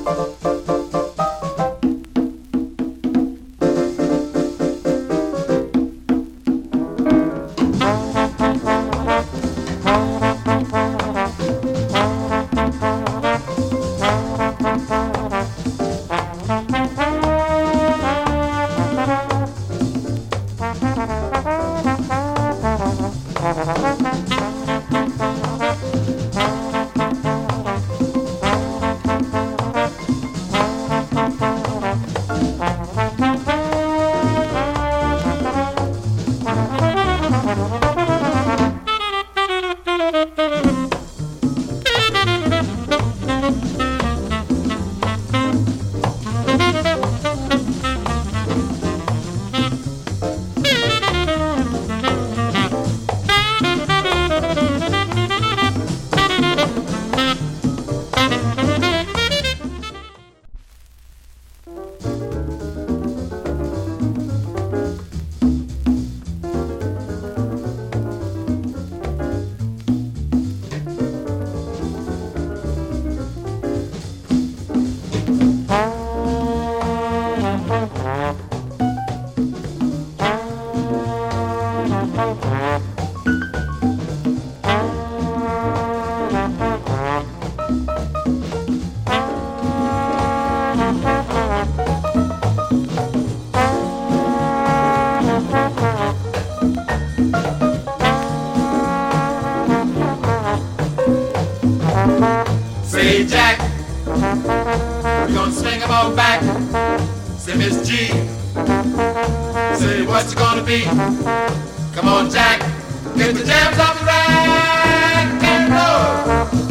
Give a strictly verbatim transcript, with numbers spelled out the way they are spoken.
Say, Jack, we gonna swing 'em all back. Say, Miss G, say, what's it gonna be? Come on, Jack, get the jams off the rack and roll.